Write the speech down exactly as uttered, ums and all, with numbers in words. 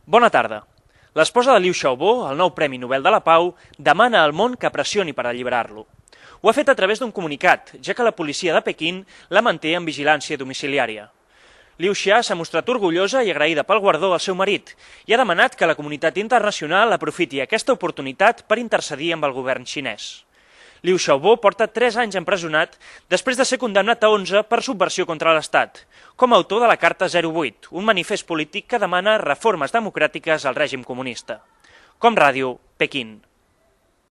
Bona tarda. L'esposa de Liu Xiaobo, el nou Premi Nobel de la Pau, demana al món que pressioni per alliberar-lo. Ho ha fet a través d'un comunicat, ja que la policia de Pequín la manté en vigilància domiciliària. Liu Xia s'ha mostrat orgullosa i agraïda pel guardó al seu marit i ha demanat que la comunitat internacional aprofiti aquesta oportunitat per intercedir amb el govern xinès. Liu Xiaobo porta tres anys empresonat després de ser condemnat a onze per subversió contra l'Estat, com a autor de la Carta zero vuit, un manifest polític que demana reformes democràtiques al règim comunista. Com Ràdio, Pequín.